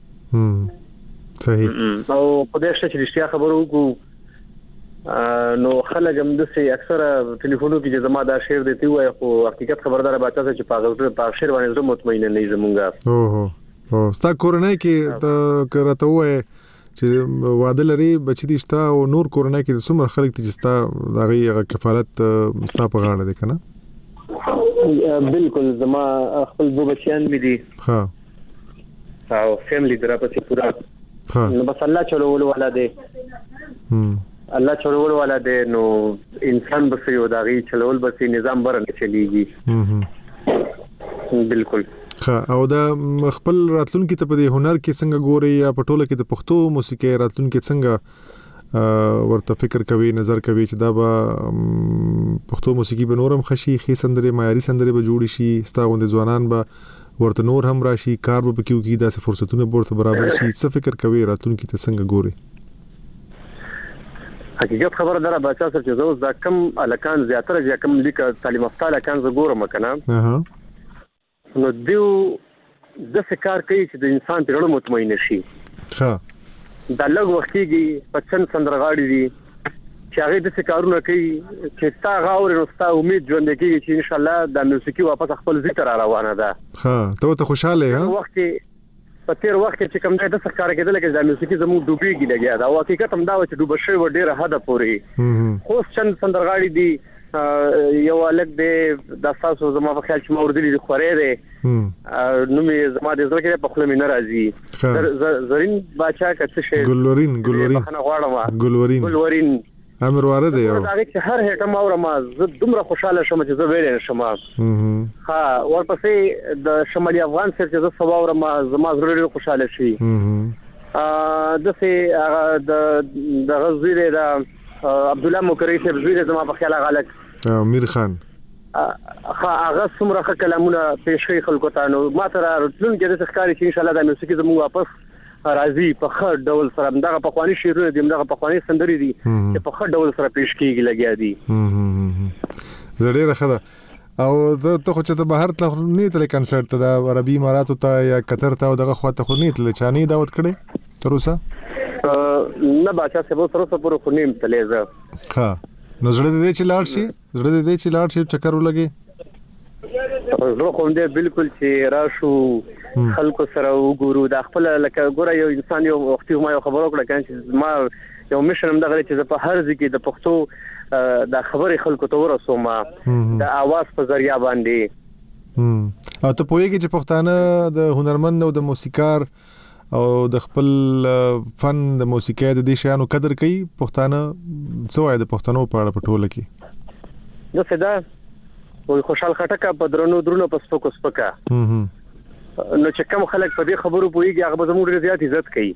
صحیح او په دې شته چې رښتیا خبرو کو نو خلک هم د سي اکثره ټلیفونو کې چې زما دا شعر دی تی وای خو حقیقت خبردار باچا چې په شعر باندې زه مطمئن نه زمونږه او ستا کورنۍ کې ته کرته وای چې واده لري بچی دي شتا او نور کورنۍ کې څومره خلک چې ستا دغه کفالت ستا په غاړه ده کنه بالکل زما خپل دو بچیان مې دي ها او فیملی درپسې پورا نو بس الله چلول والا دی الله چلول والا دی نو انسان بس یو داغي چلول بس نظام برن چلیږي بالکل او دا خپل راتلونکو ته په هنر کې څنګه ګوري یا په ټوله کې د پښتو موسیقي راتلونکو څنګه ورته فکر کوي نظر کوي چې دا به پښتو موسیقي به نورم خشي خې سندره معیاري سندره به جوړ شي ستاوند ځوانان به ورته نور هم راشي کار به کیو کی داسې فرصتونه ورته برابر شي څه فکر کوي راتلونکو ته څنګه ګوري حقیقت خبره دره بچا سره چې زوس دا کم الکان زیاتره چې کم لیک تعلیم یافته الکان ز ګورم کنه نو دیو د کار کوي چې د انسان په اړه مطمئن شي ها دا لږ وخت کې پچن سندرغاړي دي چې هغه د کارونه کوي چې تا غاور نو ستا امید ژوند کې چې ان شاء الله د موسیقي واپس خپل ذکر روانه ده ها ته خوشاله ها وخت په تیر وخت کې چې کوم ځای د سرکار کېدل کې د موسیقي زموږ ډوبېږي لګیا دا او حقیقت هم دا و چې ډوب شوی و ډېره حده پورې خو چند سندرغاړي دي یو الګ دی د تاسو زما په خیال چې ما ورته دي خورې دی نو مې زما د زړه کې په خپل مين راځي زرین باچا کڅ شي ګلورین امر واره دی دا چې هر هټه ما ورما زه دومره خوشاله شوم چې زه ویلې شم ها ورپسې د شمالي افغان سره چې زه سبا ورما زما زړه خوشاله شي د سه د غزوی د عبد الله مکری شه زوی زما په خیال غلط امیر خان هغه څومره کلامونه پیش کوي خلکو ته نو ما تر راتلون کې د ښکاری چې ان شاء الله د موسیقي زموږ واپس راځي په خړ ډول سره دغه په خواني شیرونه دي دغه په خواني سندري دي چې په خړ ډول سره پیش کیږي لګیا دي زړه راخه او ته خو چې ته بهر ته نه تل کنسرت ته د عربي اماراتو ته یا قطر ته دغه خواته خو نه تل چاني دعوت کړي تر اوسه نه باچا سبو سره پورو خو نیم تلې زه ها نو زړه دې چې لاړ شي چکر ولګي زه خو دې بالکل چې راشو خلکو سره وګورو د خپل لکه ګوره یو انسان یو وخت ما یو خبرو کړه چې ما یو مشن هم دغه چې په هر ځکه د پښتو د خبرې خلکو ته ورسوم د आवाज په ذریعہ باندې او ته پوهیږي چې پښتانه د هنرمند او د موسیقار او د خپل فن د موسیقۍ د دې شیانو قدر کوي پښتانه څه وایي د پښتنو په اړه په ټوله کې نو صدا وي خوشحال خټکا په درنو په سپکا نو چې کوم خلک په دې خبرو پويږي هغه زموږ ډېر زیات عزت کوي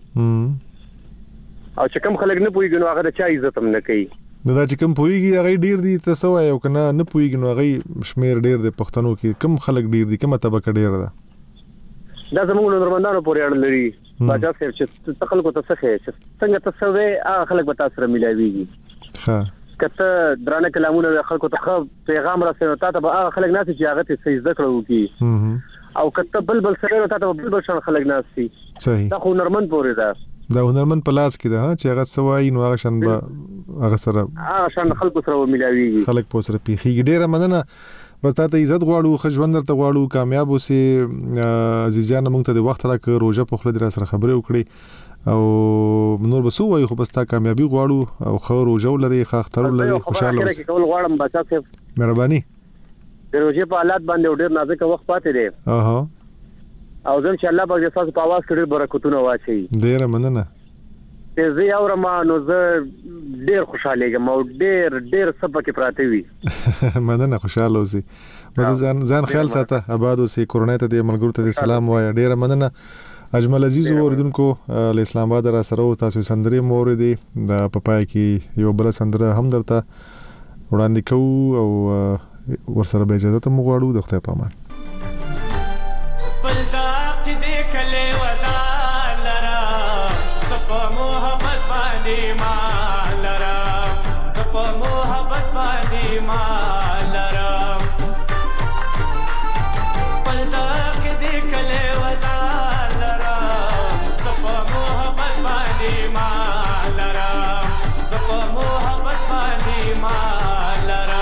او چې کوم خلک نه پويږي نو هغه د چا عزت هم نه کوي نو دا چې کوم پويږي هغه ډېر دي تاسو وایي او کنه نه پويږي نو هغه شمیر ډېر د پښتنو کې کوم خلک ډېر دي کومه طبقه ډېر ده دا زموږ نورمندانو پورې اړه لري باچا صاحب چې تخلق ته څه چې څنګه تاسو هغه خلک به تاسو سره ملایويږي ها کته درانه کلامونه خلکو ته پیغام راسي ته به هغه خلک نه چې هغه ته سجده کړو کی او کته بلبل سره ته بلبل شان خلک ناسي صحیح دا هنرمند پورې ده دا هنرمند پلاس کې ده چې هغه سوای نو هغه شان به هغه سره خلکو سره ملایويږي خلک په سره پیخي ډیره مننه بس ته عزت غواړو خجوند درته غواړو کامیاب اوسې عزیز جان موږ ته د وخت راکړه روزه په خله در سره خبرې وکړي او نور بسو وای خو بس تا کامیابی غواړو او خو روزه ولري خاطر ولري خوشاله اوسې کول غواړم بچا صاحب مهرباني د روزه په حالات باندې ډېر نازک وخت پاتې دی او ځم چې الله په تاسو په आवाज کې برکتونه واچي ډېر مننه زه یو نو زه ډېر خوشاله یم او ډېر سبا کې پراته وي مننه خوشاله اوسې ځان خیال ساته آباد اوسې کورونه ته د ملګرو ته سلام وایي ډېر مننه اجمل عزیز اوریدونکو له اسلام آباد را سره تاسو سندري موردي د پپای کې یو بل سندره هم درته وړاندې کوو او ورسره به اجازه ته مغواړو د خدای په امان خپل ذات دې کله ودا لرا سپ محبت باندې ما لرا سپ محبت باندې ما لرا خپل ذات دې کله ودا لرا سپ محبت باندې ما لرا سپ محبت باندې ما لرا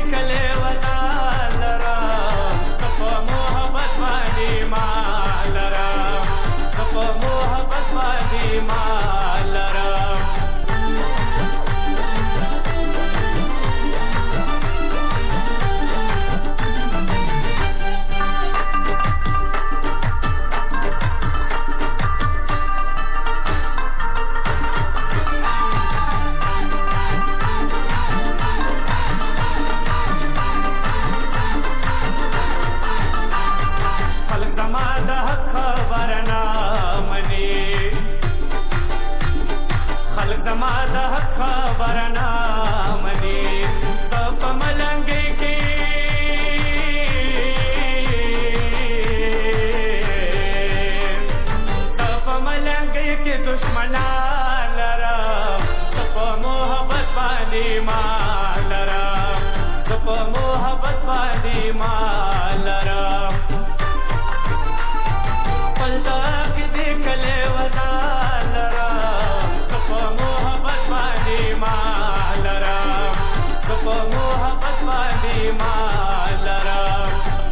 La سپا محبت باندې مالرم پلتا کې دې کله ودا لرم سپا محبت باندې مالرم سپا محبت باندې مالرم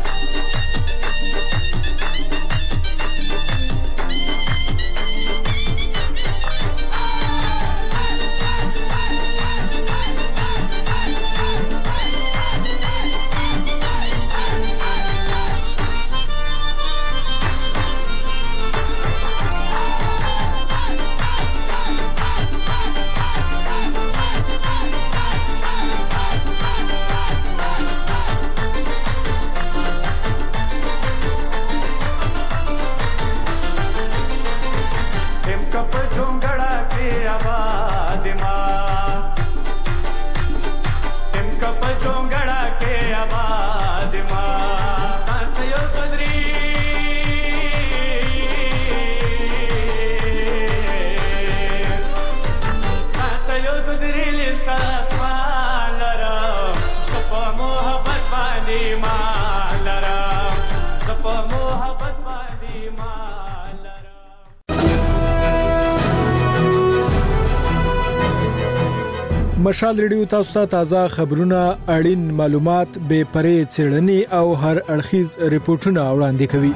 مشال ریډیو تاسو ته تازه خبرونه اړین معلومات به پرې څېړنې او هر اړخیز ریپورتونه وړاندې کوي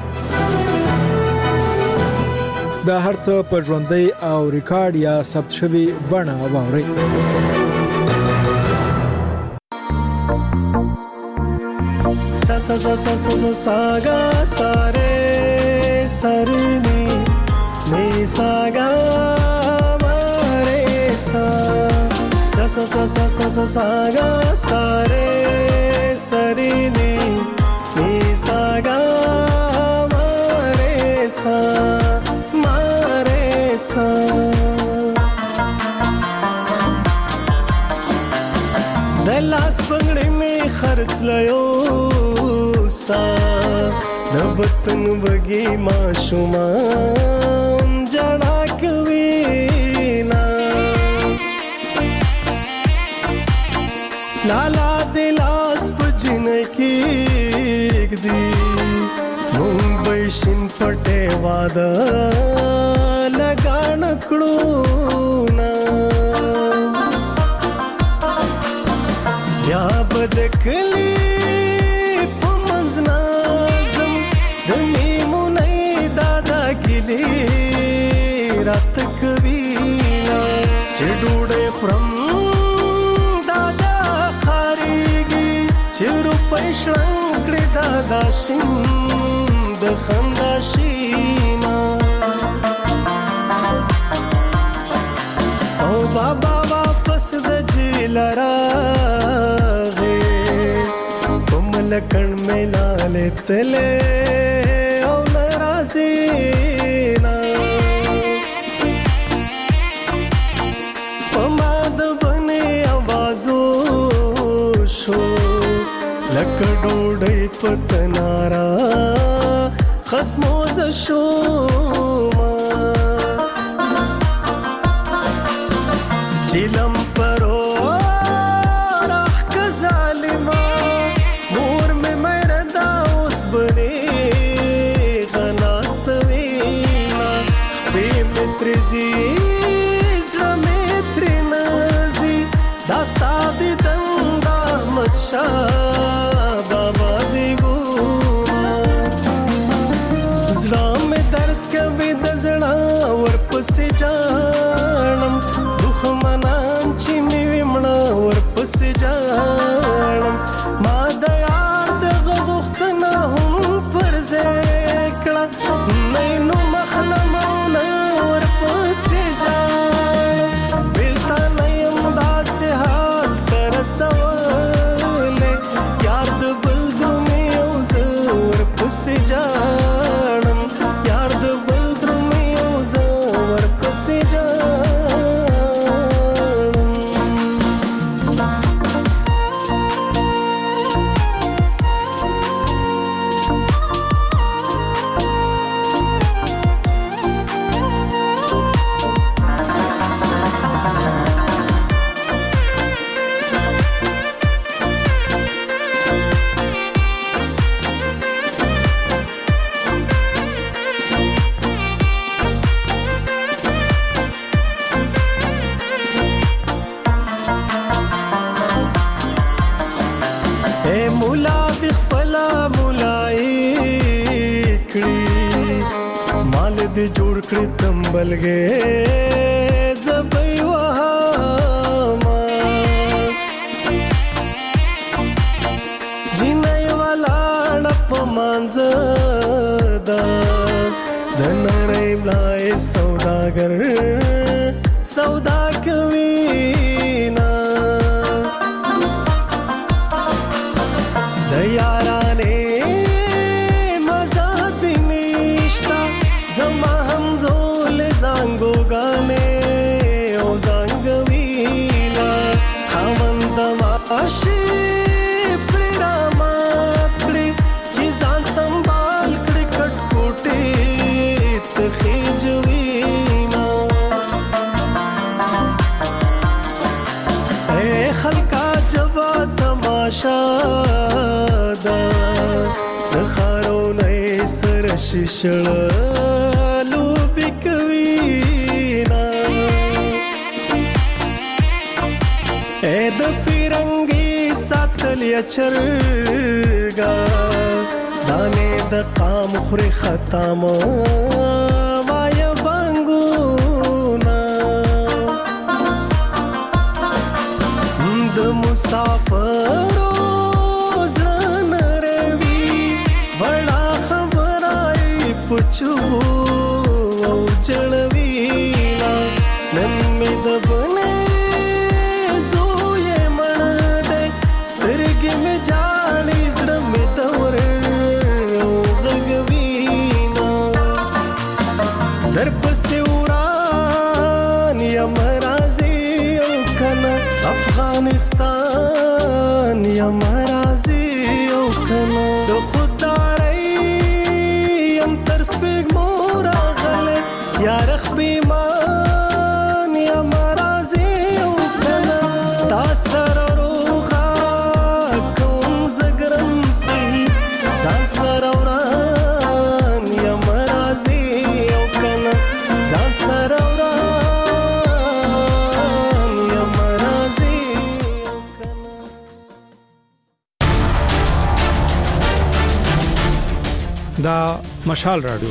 دا هرڅه په ژوندۍ او ریکارډ یا ثبت شوی بڼه واورئ sa sa sa sa sa sa sa ga sa re sa re ni sa ga ma re sa sa sa sa sa sa sa sa ga sa re sa re ni sa ga ma re sa د لاس پنګړې می خرڅ لایو سا د وطن بګي ما شومان جړا کوي نا لالا د لاس پجن کې دی مونږ شین پټه واده لګان کړو نا یا بدکلی په منځ نازم د میمونې دادا ګلی رات کوي چې ډوډۍ خورم دادا خاريږي چې روپۍ شړنګړې دادا شین د خندا شینا او بابا واپس د جیل راغې کوملکن ملالې تلې او ناراضي نا پماد بنې आवाजو شو لکه ډوډۍ پتنارا خصموز شو چلم پرو راح که ظالما مور میں مردا اس بنے غناستوینا بے مترزی زرمی ترینازی داستا دی دندا مچشا بابا دیگونا زرا میں درد کبھی دزڑا ورپسی جانم دخمنان چې می ومړه ورپسې جاړم ما د یار دغه غوښتنه هم پر ځای کړه نه نو مخلمونه ورپسې جاړم بېلته نه یم داسې حال ته رسولی یار د بل درومې او زه ورپسې جاړم یار د بل درومې او زه ورپسې جاړم کړ تمبلګې زبې وهما جنې ولاړ په مانځ دا د نړۍ بلای سوداګر سودا کوي نا د یارانې مزه دې نشتا زما هم زول زنګو غانې او زنګوي نا خاوند ماشي شادا د خارو نه سر ششړلو بکوینا اې د پیرنګي ساتل چرګا دانه د قام خوري ختم وای بنګونا د مسافر پچو او جړوینا نن می د بنه زوې مړ دې سترګې می جاړې زړه می دور او غږوینا در پسې وران یم راځي او کنه افغانستان یم راځي او کنه د سپیګ مورا غله یار خبيمان یا مرازي او کنه تا سره روغا کوم زګرم سي ځان سره وران یا مرازي او کنه ځان سره وران یا مرازي او کنه دا مشال رادیو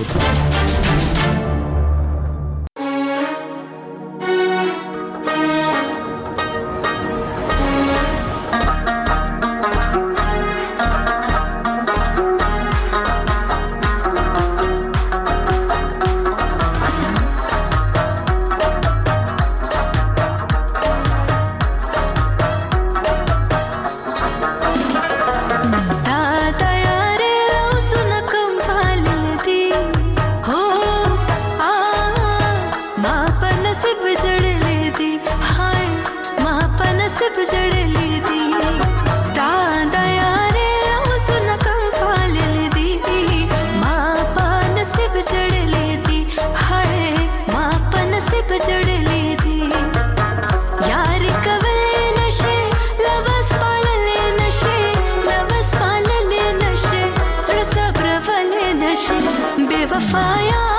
बेवफाया